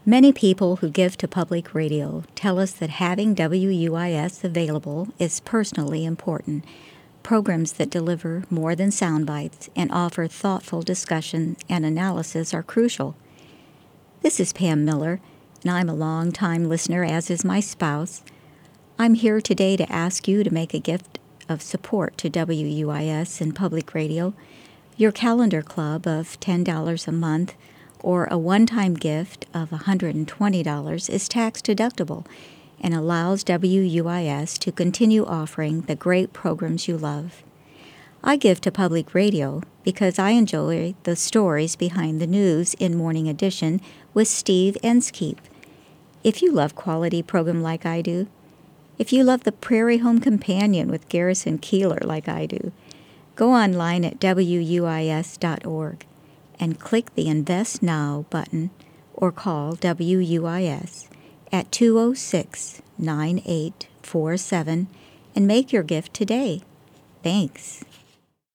Many people who give to public radio tell us that having WUIS available is personally important. Programs that deliver more than sound bites and offer thoughtful discussion and analysis are crucial. This is Pam Miller, and I'm a long-time listener, as is my spouse. I'm here today to ask you to make a gift of support to WUIS and public radio. Your calendar club of $10 a month or a one-time gift of $120 is tax-deductible and allows WUIS to continue offering the great programs you love. I give to public radio because I enjoy the stories behind the news in Morning Edition with Steve Inskeep. If you love quality program like I do, if you love the Prairie Home Companion with Garrison Keillor like I do, go online at WUIS.org and click the Invest Now button or call WUIS at 206-9847 and make your gift today. Thanks.